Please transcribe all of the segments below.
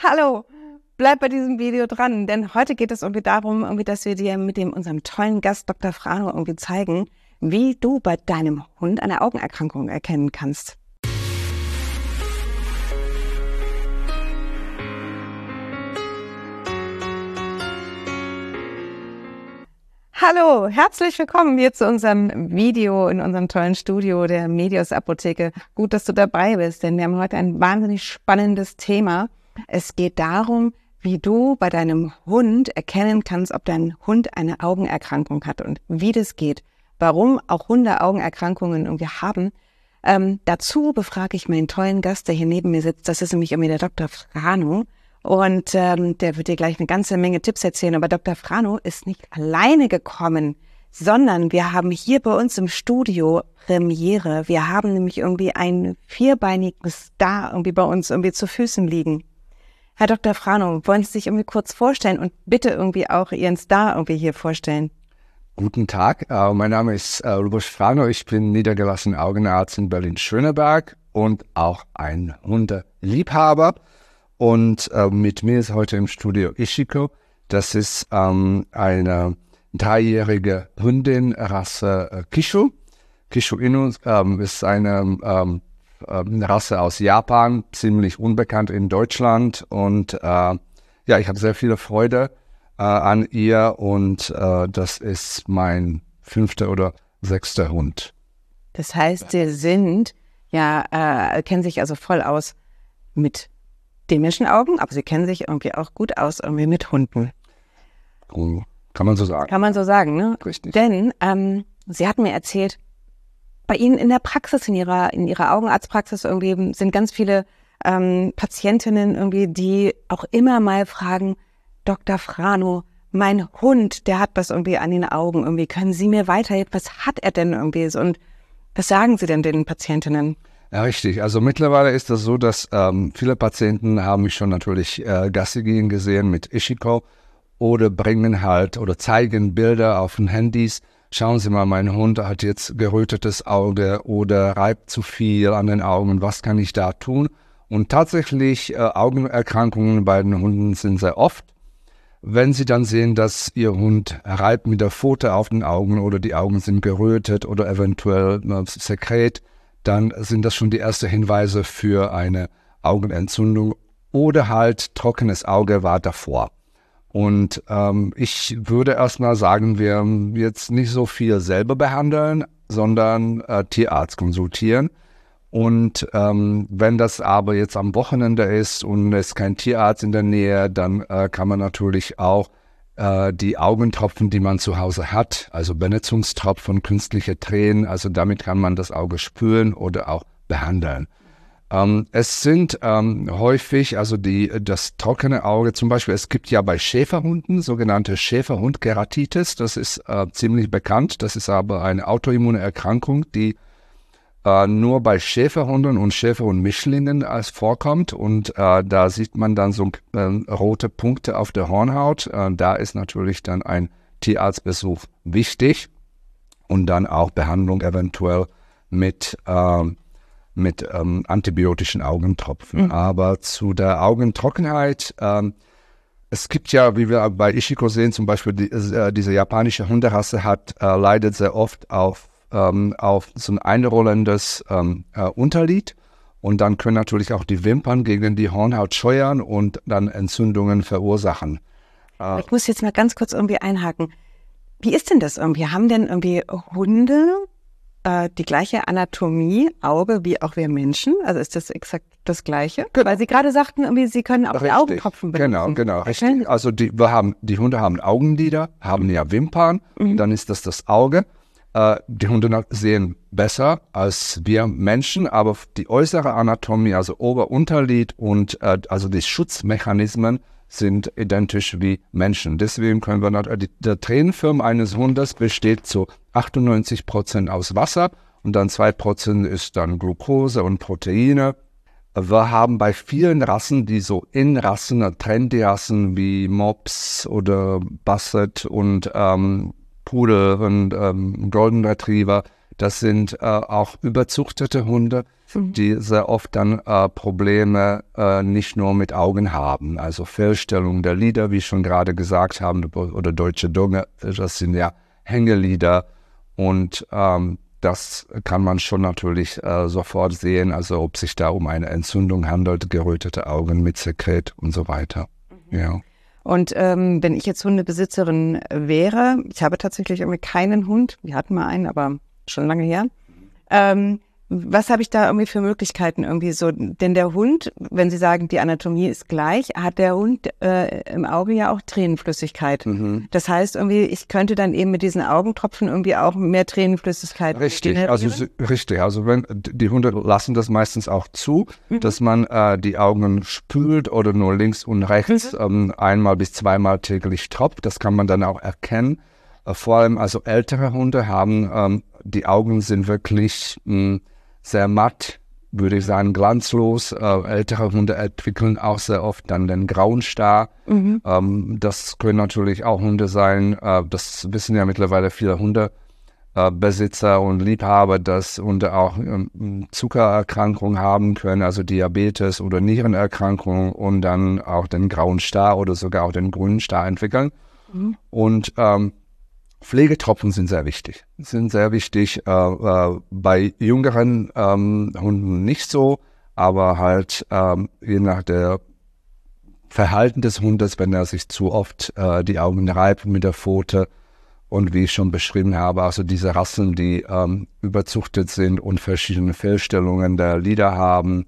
Hallo, bleib bei diesem Video dran, denn heute geht es irgendwie darum, dass wir dir mit unserem tollen Gast Dr. Frano zeigen, wie du bei deinem Hund eine Augenerkrankung erkennen kannst. Hallo, herzlich willkommen hier zu unserem Video in unserem tollen Studio der Medios Apotheke. Gut, dass du dabei bist, denn wir haben heute ein wahnsinnig spannendes Thema. Es geht darum, wie du bei deinem Hund erkennen kannst, ob dein Hund eine Augenerkrankung hat und wie das geht. Warum auch Hunde Augenerkrankungen haben. Dazu befrage ich meinen tollen Gast, der hier neben mir sitzt. Das ist nämlich der Dr. Frano. Und der wird dir gleich eine ganze Menge Tipps erzählen. Aber Dr. Frano ist nicht alleine gekommen, sondern wir haben hier bei uns im Studio Premiere. Wir haben nämlich ein vierbeinigen Star bei uns zu Füßen liegen. Herr Dr. Frano, wollen Sie sich kurz vorstellen und bitte auch Ihren Star hier vorstellen? Guten Tag, mein Name ist Luboš Frano. Ich bin niedergelassener Augenarzt in Berlin-Schöneberg und auch ein Hundeliebhaber. Und mit mir ist heute im Studio Ishiko. Das ist eine 3-jährige Hündin, Rasse Kishu. Kishu Inu ist eine Rasse aus Japan, ziemlich unbekannt in Deutschland. Und ich habe sehr viele Freude an ihr und das ist mein 5. oder 6. Hund. Das heißt, Sie sind kennen sich also voll aus mit den Menschenaugen, aber Sie kennen sich auch gut aus mit Hunden. Kann man so sagen. Kann man so sagen, ne? Richtig. Denn Sie hatten mir erzählt, bei Ihnen in der Praxis, in Ihrer Augenarztpraxis sind ganz viele Patientinnen die auch immer mal fragen, Dr. Frano, mein Hund, der hat was an den Augen, können Sie mir weiterhelfen? Was hat er denn und was sagen Sie denn den Patientinnen? Ja, richtig. Also mittlerweile ist das so, dass viele Patienten haben mich schon natürlich Gassi gehen gesehen mit Ishiko oder bringen oder zeigen Bilder auf den Handys. Schauen Sie mal, mein Hund hat jetzt gerötetes Auge oder reibt zu viel an den Augen. Was kann ich da tun? Und tatsächlich Augenerkrankungen bei den Hunden sind sehr oft. Wenn Sie dann sehen, dass Ihr Hund reibt mit der Pfote auf den Augen oder die Augen sind gerötet oder eventuell Sekret, dann sind das schon die ersten Hinweise für eine Augenentzündung oder trockenes Auge war davor. Und ich würde erstmal sagen, wir jetzt nicht so viel selber behandeln, sondern Tierarzt konsultieren. Und wenn das aber jetzt am Wochenende ist und es ist kein Tierarzt in der Nähe, dann kann man natürlich auch die Augentropfen, die man zu Hause hat, also Benetzungstropfen, künstliche Tränen, also damit kann man das Auge spülen oder auch behandeln. Es sind häufig, das trockene Auge, zum Beispiel, es gibt ja bei Schäferhunden sogenannte Schäferhund-Keratitis, das ist ziemlich bekannt, das ist aber eine autoimmune Erkrankung, die nur bei Schäferhunden und Schäferhund-Mischlingen vorkommt und da sieht man dann so rote Punkte auf der Hornhaut. Da ist natürlich dann ein Tierarztbesuch wichtig und dann auch Behandlung eventuell mit antibiotischen Augentropfen. Aber zu der Augentrockenheit, es gibt ja, wie wir bei Ishiko sehen, zum Beispiel diese japanische Hunderasse leidet sehr oft auf so ein einrollendes Unterlid und dann können natürlich auch die Wimpern gegen die Hornhaut scheuern und dann Entzündungen verursachen. Ich muss jetzt mal ganz kurz einhaken. Wie ist denn das Haben denn Hunde die gleiche Anatomie, Auge, wie auch wir Menschen? Also ist das exakt das Gleiche? Genau. Weil Sie gerade sagten, Sie können auch die Augentropfen benutzen. Genau, richtig. Also die Hunde haben Augenlider, haben ja Wimpern, dann ist das Auge. Die Hunde sehen besser als wir Menschen, aber die äußere Anatomie, also Ober-Unterlid und also die Schutzmechanismen sind identisch wie Menschen. Deswegen können wir der Tränenfilm eines Hundes besteht zu 98% aus Wasser und dann 2% ist dann Glucose und Proteine. Wir haben bei vielen Rassen, die so Innenrassen, Trendy-Rassen wie Mops oder Basset und Pudel und Golden Retriever, Das sind auch überzuchtete Hunde, die sehr oft dann Probleme nicht nur mit Augen haben. Also Fehlstellung der Lider, wie ich schon gerade gesagt habe, oder deutsche Dogge, das sind ja Hängelider. Und das kann man schon natürlich sofort sehen, also ob sich da um eine Entzündung handelt, gerötete Augen mit Sekret und so weiter. Ja. Und wenn ich jetzt Hundebesitzerin wäre, ich habe tatsächlich irgendwie keinen Hund, wir hatten mal einen, aber schon lange her, was habe ich da irgendwie für Möglichkeiten irgendwie so? Denn der Hund, wenn Sie sagen, die Anatomie ist gleich, hat der Hund im Auge ja auch Tränenflüssigkeit. Das heißt irgendwie, ich könnte dann eben mit diesen Augentropfen irgendwie auch mehr Tränenflüssigkeit Richtig, also wenn die Hunde lassen das meistens auch zu, dass man die Augen spült oder nur links und rechts einmal bis zweimal täglich tropft. Das kann man dann auch erkennen. Vor allem also ältere Hunde haben, die Augen sind wirklich sehr matt, würde ich sagen, glanzlos. Ältere Hunde entwickeln auch sehr oft dann den grauen Star. Das können natürlich auch Hunde sein. Das wissen ja mittlerweile viele Hundebesitzer und Liebhaber, dass Hunde auch Zuckererkrankungen haben können, also Diabetes oder Nierenerkrankungen und dann auch den grauen Star oder sogar auch den grünen Star entwickeln. Und Pflegetropfen sind sehr wichtig. Bei jüngeren Hunden nicht so, aber halt je nach der Verhalten des Hundes, wenn er sich zu oft die Augen reibt mit der Pfote und wie ich schon beschrieben habe, also diese Rassen, die überzuchtet sind und verschiedene Fehlstellungen der Lider haben,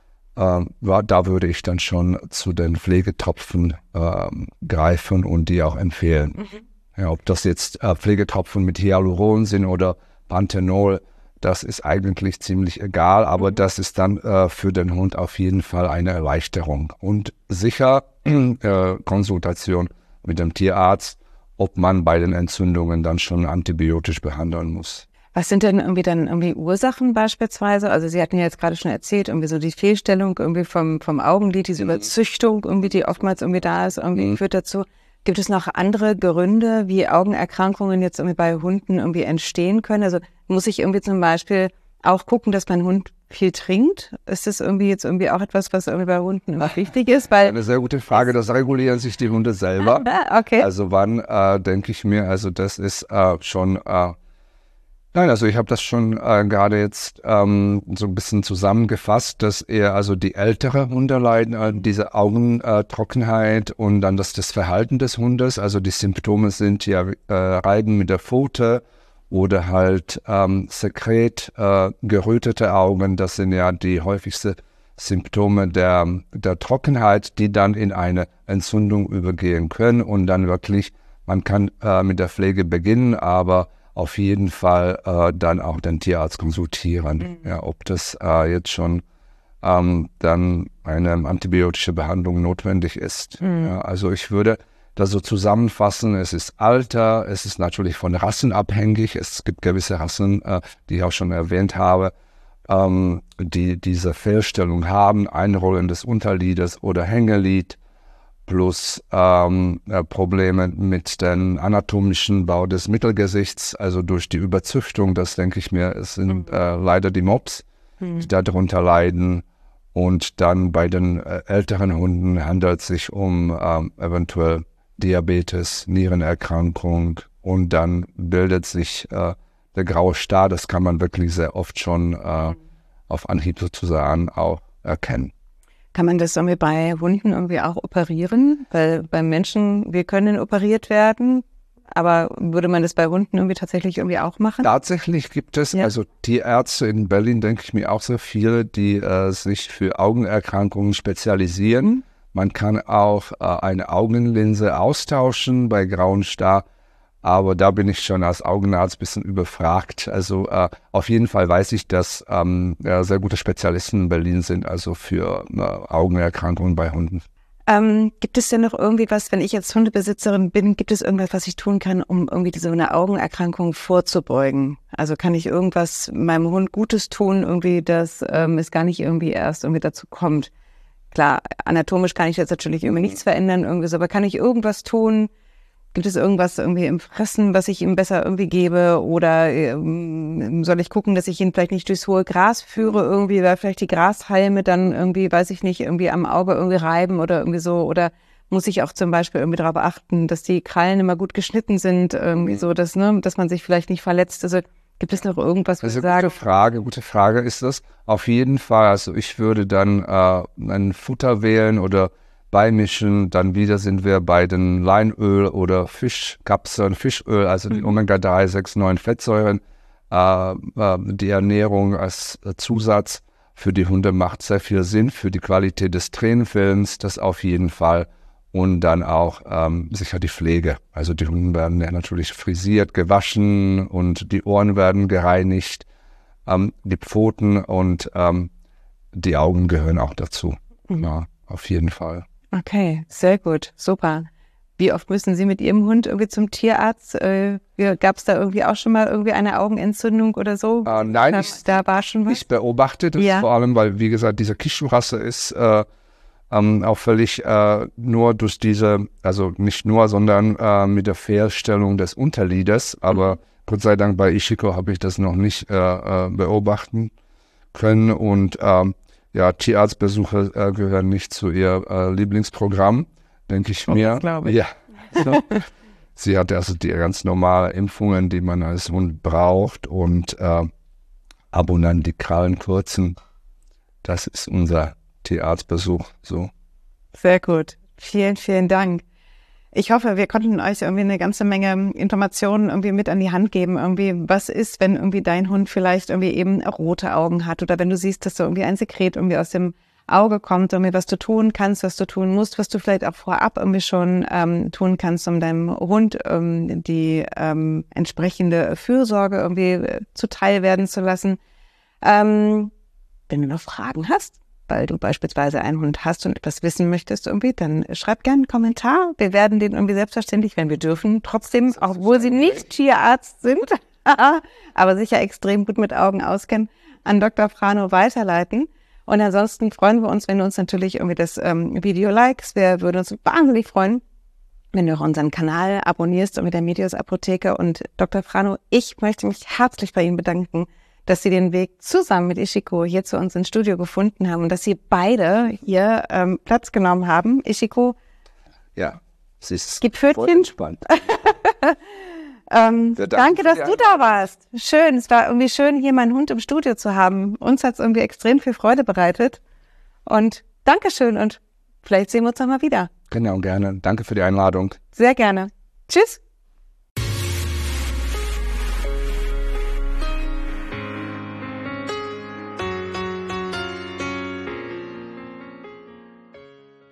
da würde ich dann schon zu den Pflegetropfen greifen und die auch empfehlen. Ja, ob das jetzt Pflegetropfen mit Hyaluron sind oder Panthenol, das ist eigentlich ziemlich egal, aber das ist dann für den Hund auf jeden Fall eine Erleichterung. Und sicher Konsultation mit dem Tierarzt, ob man bei den Entzündungen dann schon antibiotisch behandeln muss. Was sind denn irgendwie Ursachen beispielsweise? Also Sie hatten ja jetzt gerade schon erzählt, irgendwie so die Fehlstellung irgendwie vom Augenlid, diese Überzüchtung irgendwie, die oftmals irgendwie da ist, irgendwie führt dazu. Gibt es noch andere Gründe, wie Augenerkrankungen jetzt irgendwie bei Hunden irgendwie entstehen können? Also muss ich irgendwie zum Beispiel auch gucken, dass mein Hund viel trinkt? Ist das irgendwie jetzt irgendwie auch etwas, was irgendwie bei Hunden immer wichtig ist? Weil eine sehr gute Frage, das regulieren sich die Hunde selber. Okay. Also wann denke ich mir, also das ist schon... Nein, also ich habe das schon gerade jetzt so ein bisschen zusammengefasst, dass eher also die ältere Hunde leiden, diese Augentrockenheit und dann das Verhalten des Hundes. Also die Symptome sind ja Reiben mit der Pfote oder halt Sekret, gerötete Augen. Das sind ja die häufigsten Symptome der Trockenheit, die dann in eine Entzündung übergehen können. Und dann wirklich, man kann mit der Pflege beginnen, aber auf jeden Fall dann auch den Tierarzt konsultieren, ja, ob das jetzt schon dann eine antibiotische Behandlung notwendig ist. Ja, also ich würde das so zusammenfassen, es ist Alter, es ist natürlich von Rassen abhängig, es gibt gewisse Rassen, die ich auch schon erwähnt habe, die diese Fehlstellung haben, Einrollen des Unterlides oder Hängelid, plus Probleme mit dem anatomischen Bau des Mittelgesichts, also durch die Überzüchtung, das denke ich mir, es sind leider die Mops, die darunter leiden. Und dann bei den älteren Hunden handelt es sich um eventuell Diabetes, Nierenerkrankung und dann bildet sich der graue Star, das kann man wirklich sehr oft schon auf Anhieb sozusagen auch erkennen. Kann man das irgendwie bei Hunden irgendwie auch operieren? Weil beim Menschen, wir können operiert werden, aber würde man das bei Hunden irgendwie tatsächlich irgendwie auch machen? Tatsächlich gibt es, also Tierärzte in Berlin, denke ich mir auch sehr viele, die sich für Augenerkrankungen spezialisieren. Man kann auch eine Augenlinse austauschen bei grauen Star, aber da bin ich schon als Augenarzt ein bisschen überfragt. Also auf jeden Fall weiß ich, dass sehr gute Spezialisten in Berlin sind, also für Augenerkrankungen bei Hunden. Gibt es denn noch irgendwie was, wenn ich jetzt Hundebesitzerin bin, gibt es irgendwas, was ich tun kann, um irgendwie so eine Augenerkrankung vorzubeugen? Also kann ich irgendwas meinem Hund Gutes tun, irgendwie, dass es gar nicht irgendwie erst irgendwie dazu kommt? Klar, anatomisch kann ich jetzt natürlich irgendwie nichts verändern, irgendwie so, aber kann ich irgendwas tun, Gibt es irgendwas irgendwie im Fressen, was ich ihm besser irgendwie gebe? Oder soll ich gucken, dass ich ihn vielleicht nicht durchs hohe Gras führe irgendwie, weil vielleicht die Grashalme dann irgendwie, weiß ich nicht, irgendwie am Auge irgendwie reiben oder irgendwie so? Oder muss ich auch zum Beispiel irgendwie darauf achten, dass die Krallen immer gut geschnitten sind, irgendwie so, dass man sich vielleicht nicht verletzt? Also gibt es noch irgendwas, was ich sage? Gute Frage ist das. Auf jeden Fall, also ich würde dann ein Futter wählen oder beimischen, dann wieder sind wir bei den Leinöl oder Fischkapseln, Fischöl, also die Omega-3, 6, 9 Fettsäuren. Die Ernährung als Zusatz für die Hunde macht sehr viel Sinn, für die Qualität des Tränenfilms, das auf jeden Fall. Und dann auch sicher die Pflege. Also die Hunde werden ja natürlich frisiert, gewaschen und die Ohren werden gereinigt, die Pfoten und die Augen gehören auch dazu. Ja, auf jeden Fall. Okay, sehr gut, super. Wie oft müssen Sie mit Ihrem Hund irgendwie zum Tierarzt? Gab es da irgendwie auch schon mal irgendwie eine Augenentzündung oder so? Nein, da war schon was? Ich beobachte das vor allem, weil, wie gesagt, diese Kishu-Rasse ist auch völlig nur durch diese, also nicht nur, sondern mit der Fehlstellung des Unterliedes. Aber Gott sei Dank bei Ishiko habe ich das noch nicht beobachten können. Und Tierarztbesuche gehören nicht zu ihr Lieblingsprogramm, denke ich mir. Das glaube ich. Ja. So. Sie hat also die ganz normalen Impfungen, die man als Hund braucht und ab und an die Krallen kurzen. Das ist unser Tierarztbesuch. So. Sehr gut. Vielen, vielen Dank. Ich hoffe, wir konnten euch irgendwie eine ganze Menge Informationen irgendwie mit an die Hand geben. Irgendwie, was ist, wenn irgendwie dein Hund vielleicht irgendwie eben rote Augen hat oder wenn du siehst, dass so irgendwie ein Sekret irgendwie aus dem Auge kommt, irgendwie was du tun kannst, was du tun musst, was du vielleicht auch vorab irgendwie schon tun kannst, um deinem Hund die entsprechende Fürsorge irgendwie zuteil werden zu lassen. Wenn du noch Fragen hast, weil du beispielsweise einen Hund hast und etwas wissen möchtest irgendwie, dann schreib gerne einen Kommentar. Wir werden den irgendwie selbstverständlich, wenn wir dürfen, trotzdem, obwohl sie nicht Tierarzt sind, aber sicher extrem gut mit Augen auskennen, an Dr. Frano weiterleiten. Und ansonsten freuen wir uns, wenn du uns natürlich irgendwie das Video likest. Wir würden uns wahnsinnig freuen, wenn du auch unseren Kanal abonnierst und mit der Medios Apotheke. Und Dr. Frano, ich möchte mich herzlich bei Ihnen bedanken, dass Sie den Weg zusammen mit Ishiko hier zu uns ins Studio gefunden haben und dass Sie beide hier Platz genommen haben. Ishiko, ja, es ist gib Pfötchen. Entspannt. Danke, dass du da warst. Schön, es war irgendwie schön, hier meinen Hund im Studio zu haben. Uns hat es irgendwie extrem viel Freude bereitet. Und Dankeschön und vielleicht sehen wir uns noch mal wieder. Genau, gerne. Danke für die Einladung. Sehr gerne. Tschüss.